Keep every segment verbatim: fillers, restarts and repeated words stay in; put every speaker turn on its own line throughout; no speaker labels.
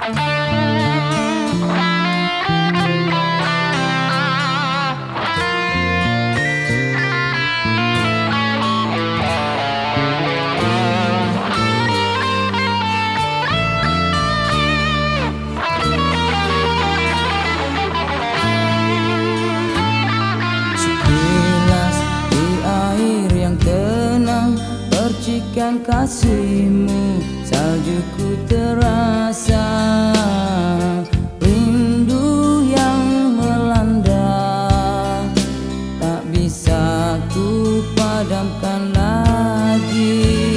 Percikan kasihmu, saljuku terasa, rindu yang melanda, tak bisa ku padamkan lagi.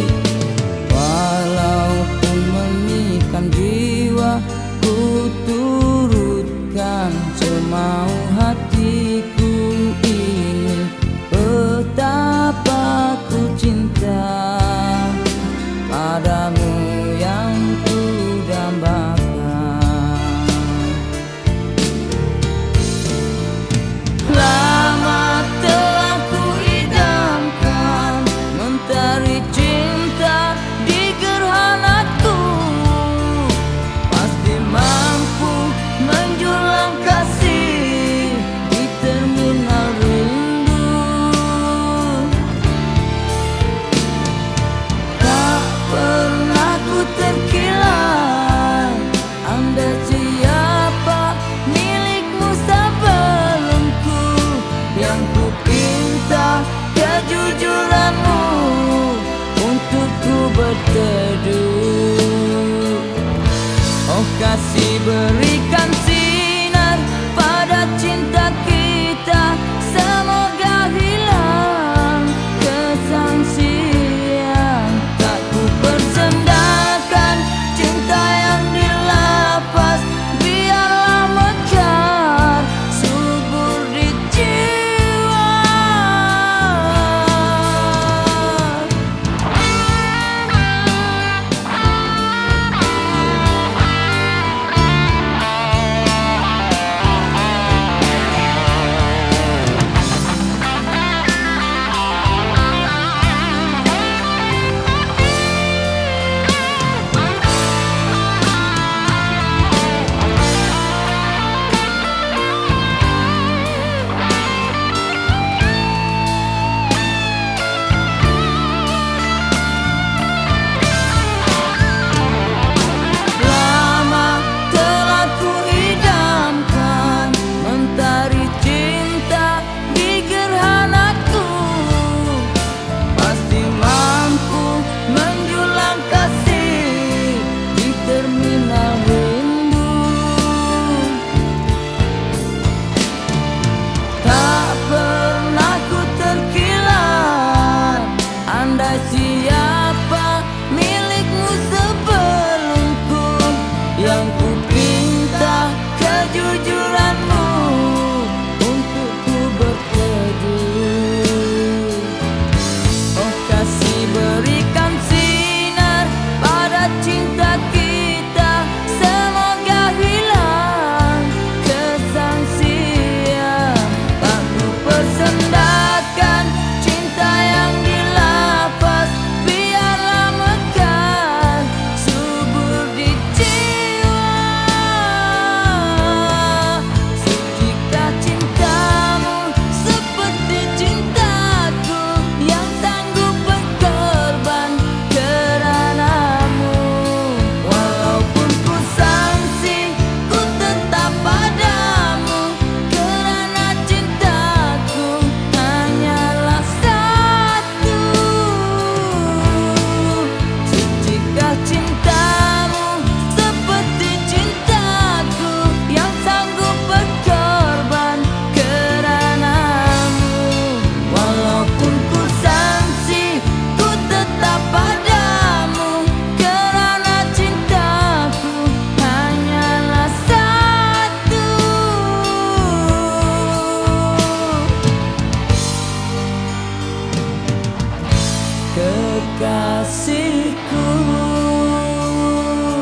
Walaupun menikam jiwa, ku turutkan semau hatiku ini. Betapa ku cinta padamu yang ku dambakan. Lama telah ku idamkan mentari cinta di gerhanaku, pasti mampu menjulang kasih di terminal rindu. Tak pernah ku terkilan, Anda siapa milikmu sebelumku, yang ku pinta kejujuranmu untuk ku berteduh. Oh kasih, berikan sinar pada cinta kita, semoga hilang kesangsian. Tak ku persendakan cinta yang dilepas, biarlah mekar subur di jiwa. Siapa milikmu sebelumku, yang ku pinta kejujuranmu untuk ku berteduh. Oh kasih, berikan sinar pada cinta kita, semoga hilang kesangsian. Tak ku persendakan cinta yang dilepas, biarlah mekar subur di jiwa. Sujikah cintamu seperti cintaku, yang sanggup berkorban keranamu. Walaupun ku sangsi, ku tetap padamu, kerana cintaku hanyalah satu. Sujikah cintamu seperti cintaku, yang sanggup berkorban keranamu. Walaupun ku sangsi, ku tetap padamu, kerana cintaku hanyalah satu. Kekasihku,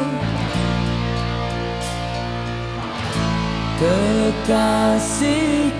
kekasihku.